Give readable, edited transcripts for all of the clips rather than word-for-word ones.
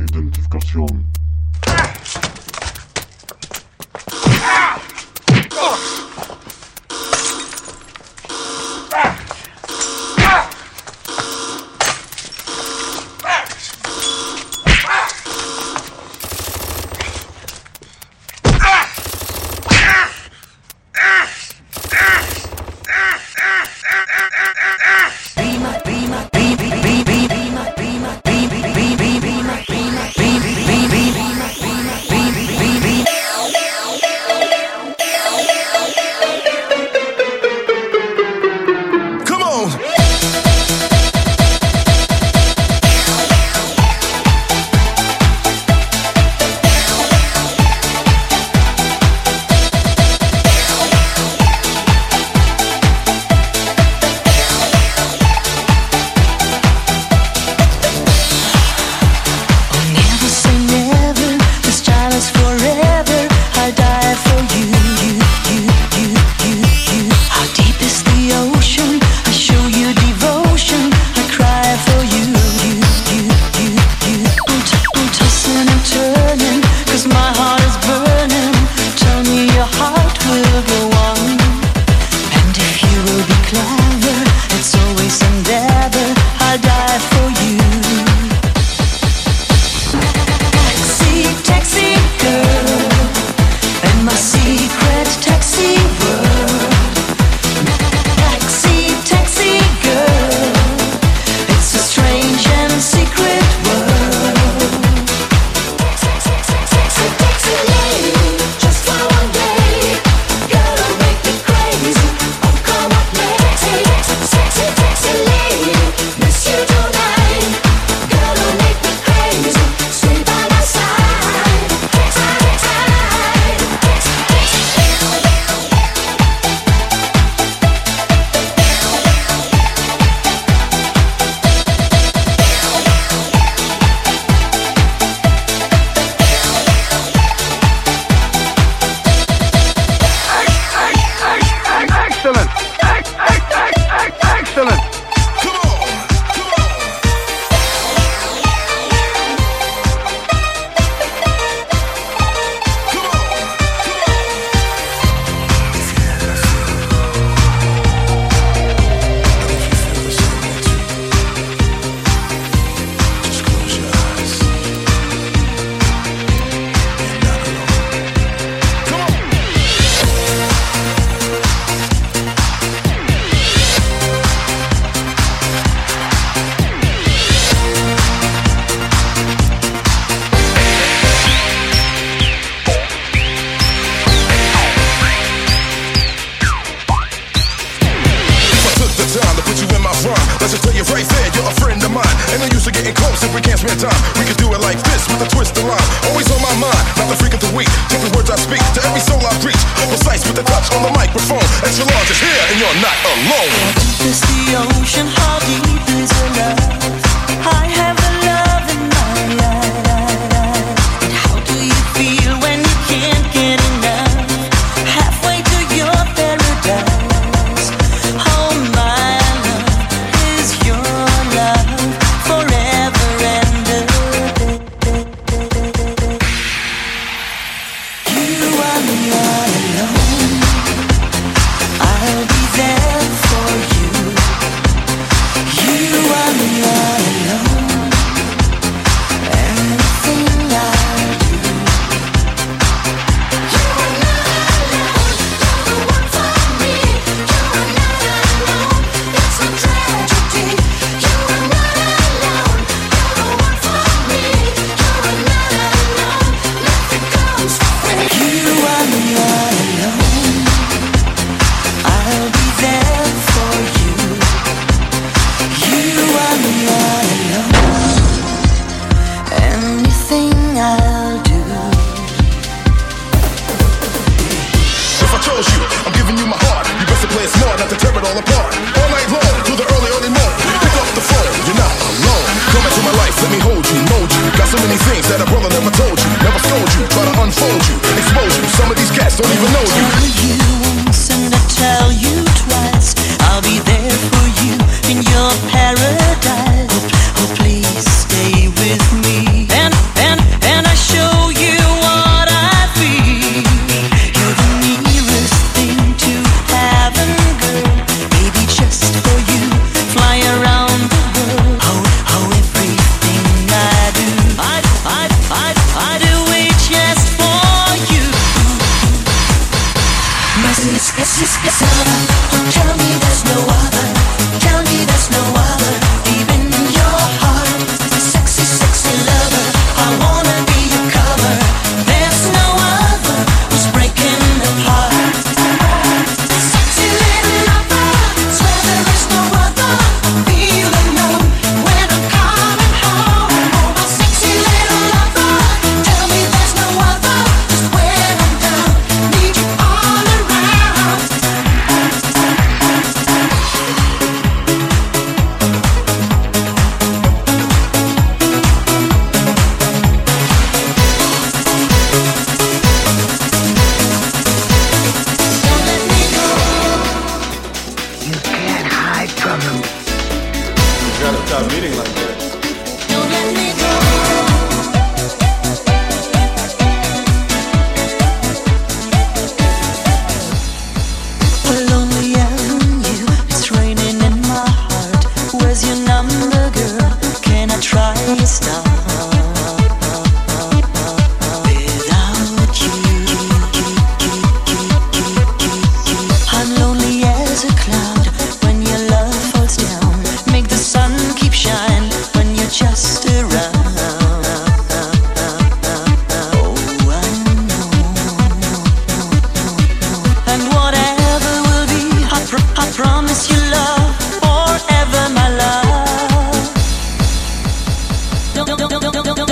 identificación. Don't even know you. Tell you once and I tell you twice. I'll be there for you in your paradise. Oh, please stay with me. And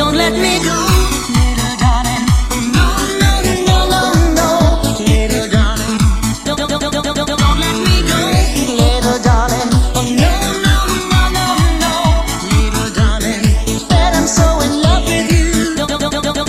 don't let me go, little darling. No, no, no, no, no, little darling. Don't let me go, little darling. Oh no, no, no, no, no, little darling. But I'm so in love with you. Don't let me go.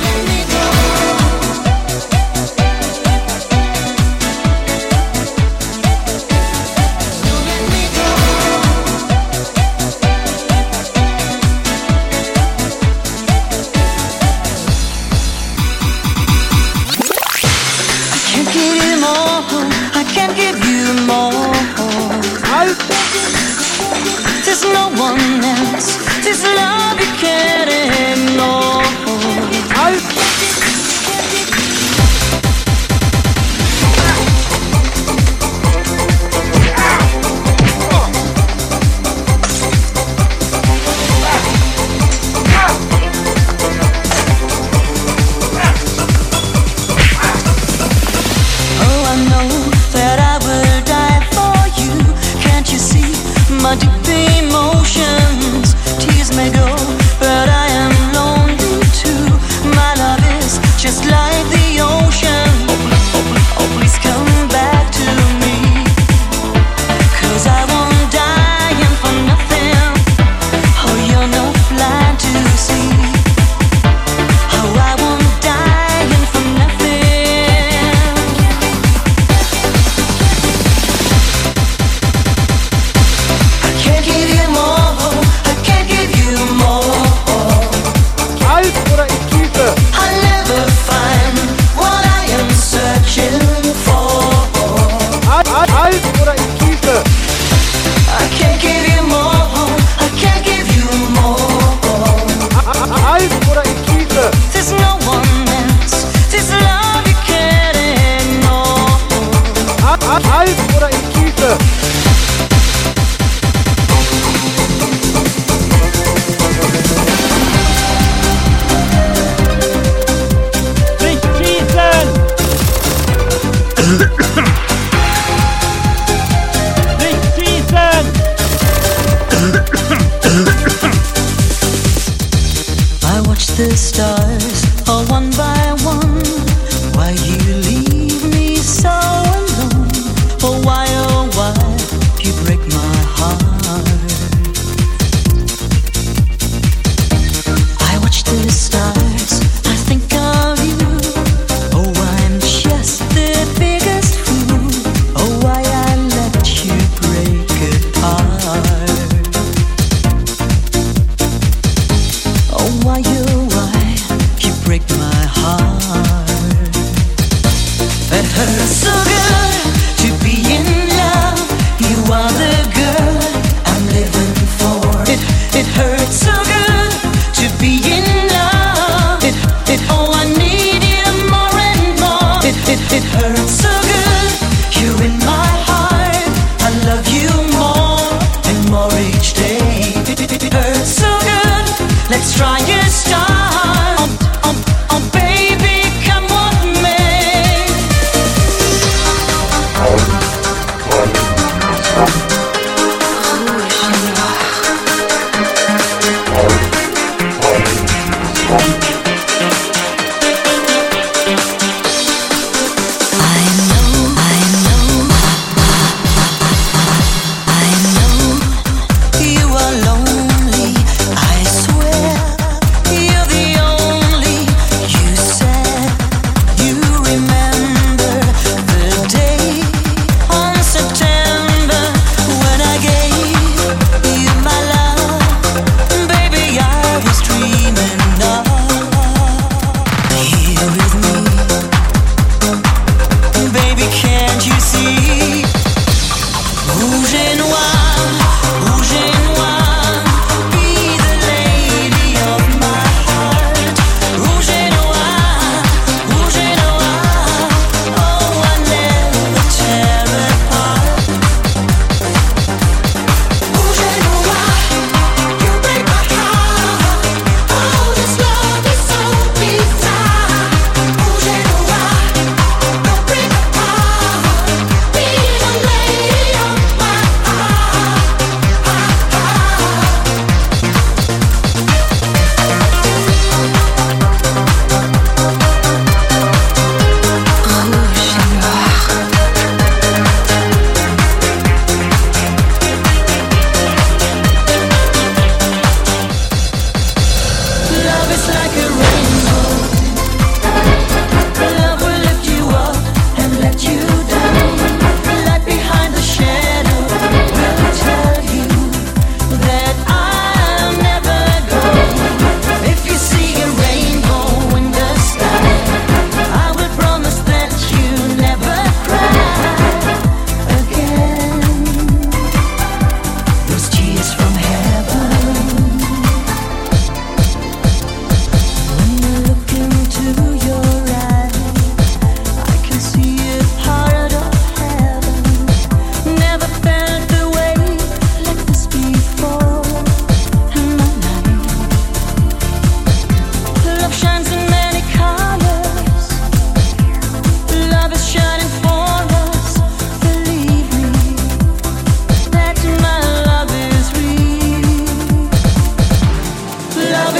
There's no one else. This love you can't ignore. Oh, I know that I will die for you. Can't you see my deep emotions? Tears may go, but I am lonely too. My love is just like the ocean. Oh, please come back to me, 'cause I won't die for nothing. Oh, you're no fly to see. Oh, I won't die for nothing. I can't give you more. I can't give you more. Alt oder in Tiefe? I'll never find what I am searching for. Alt oder in Tiefe? I can't give you more. I can't give you more. Alt oder in Tiefe? There's no one else. This love you can't ignore. Alt oder in Tiefe? Nicht schießen! Nicht schießen! I watch the stars all one by one. Why you leave me so alone? Oh why you break my heart? I watch the stars, I think of you. Oh, I'm just the biggest fool. Oh, why I let you break apart. Oh, why you break my heart. It hurts so good to be in love. You are the girl I'm living for. It hurts so good to be in love. Oh, I need you more and more. It hurts so good. You're in my heart. I love you more and more each day. It hurts so good. Let's try a start. Oh, baby, come with me. You are lonely, I swear. You're the only. You said you remember the day on September when I gave you my love. Baby, I was dreaming of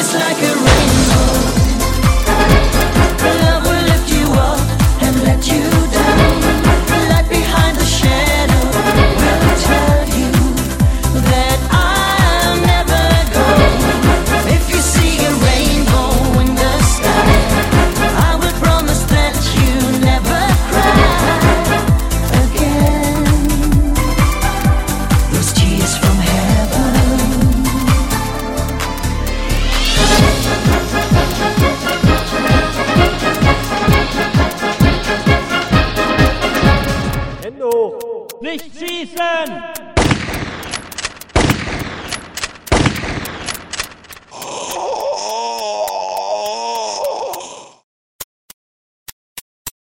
just like a rain.